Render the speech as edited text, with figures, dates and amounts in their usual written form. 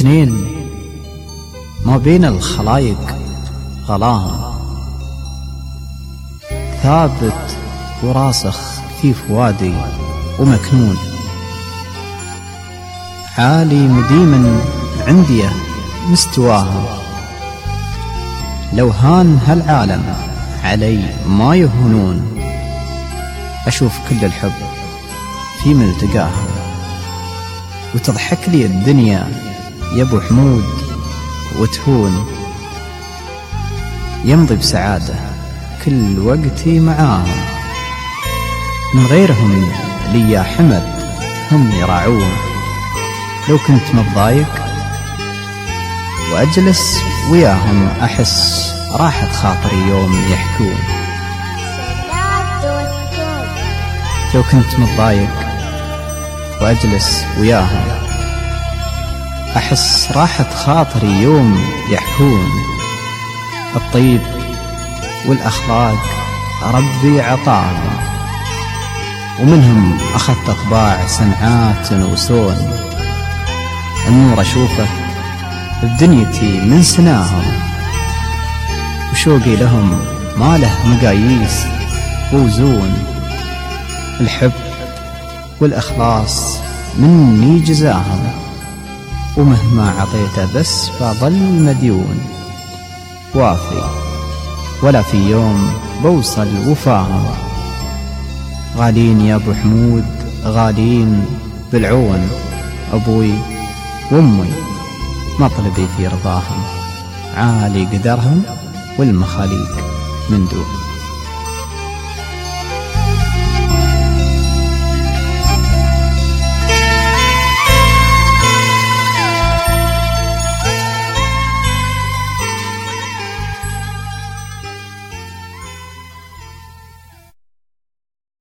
اثنين ما بين الخلايق غلاهم، ثابت وراسخ في فؤادي ومكنون، عالي مديما عندي مستواهم. لو هان هالعالم علي ما يهونون، أشوف كل الحب في ملتقاهم. وتضحك لي الدنيا يا ابو حمود وتهون، يمضي بسعادة كل وقتي معاهم. من غيرهم لي يا حمد هم يراعون، لو كنت متضايق وأجلس وياهم أحس راحة خاطري يوم يحكون. لو كنت متضايق وأجلس وياهم أحس راحة خاطري يوم يحكون. الطيب والأخلاق ربي عطاهم، ومنهم أخذت أطباع سنعات وسون. النور أشوفه بدنيتي من سناهم، وشوقي لهم ما له مقاييس ووزون. الحب والإخلاص مني جزاهم، ومهما عطيته بس فظل مديون. وافي ولا في يوم بوصل وفاهم، غالين يا ابو حمود غالين بالعون. أبوي وأمي مطلبي في رضاهم، عالي قدرهم والمخاليق من دون.